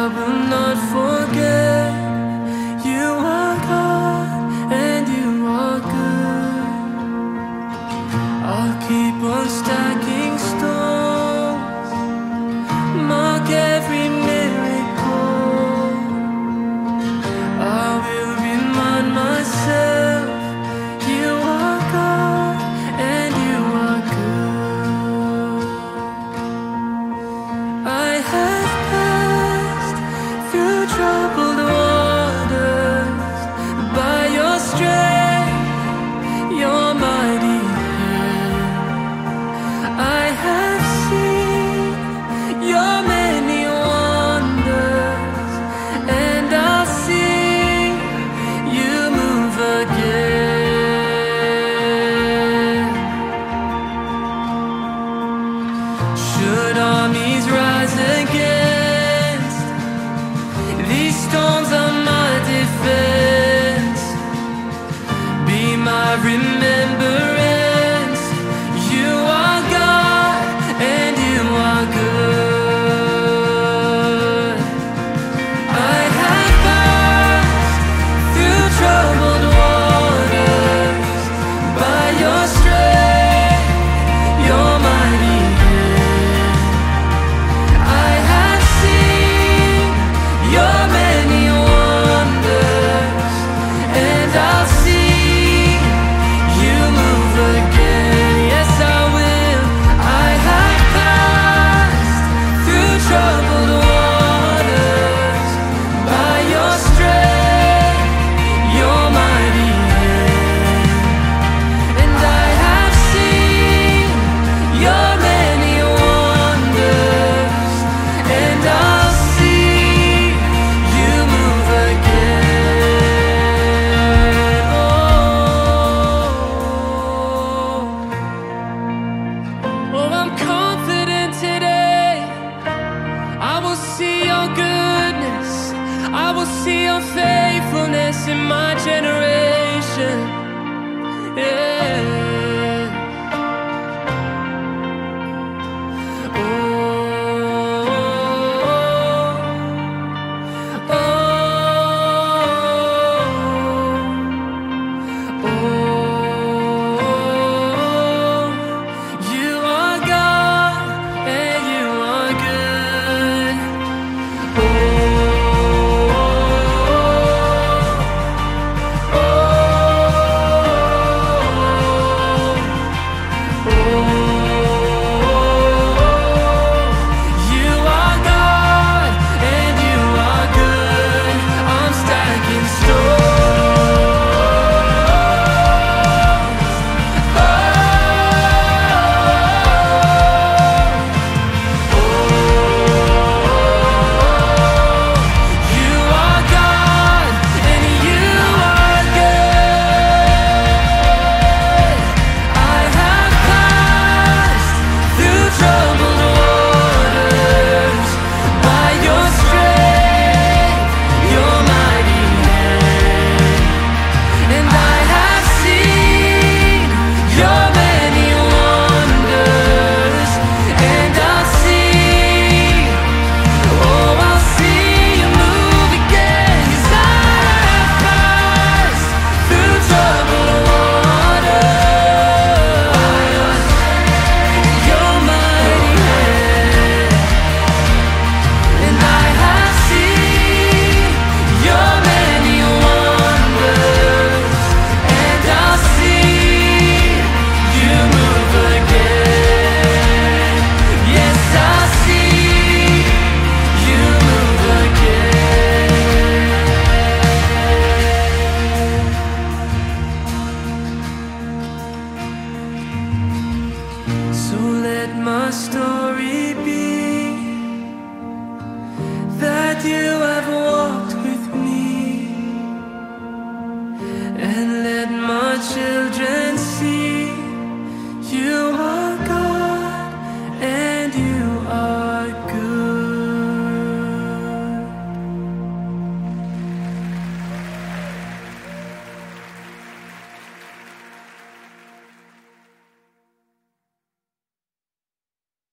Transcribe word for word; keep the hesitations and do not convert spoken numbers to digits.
will not forget. You are God and you are good. I'll keep on stacking stones, mark every miracle. I will remind myself you are God and you are good. I have passed through troubled waters by your strength, your mighty hand. I have seen your many wonders, and I'll see you move again. Should armies rise against these storms are my defense, be my remembrance. You are God and you are good. I have passed through troubled waters by your strength, your mighty hand. I have seen your many wonders, and I'll see you move again. Yes, I will. I have passed through troubled waters by your strength, your mighty hand. And I have seen your many wonders, and I'll see you move again. Oh, oh, I'm confident today. I will see your goodness, I will see your faithfulness in my generation. Yeah. Oh, oh, oh, oh. You are God and you are good. Oh, oh, oh, you are God and you are good. I'm stacking stones. Oh, you are God and you are good. I have passed through troubled waters by your strength, your mighty hand. And I have seen your many wonders, and I'll see, oh, I'll see you move again. 'Cause I have passed through troubled waters by your strength, your mighty hand. And I have seen your many wonders, and I'll see you move again. Yes, I'll see you move again. So let my story be that you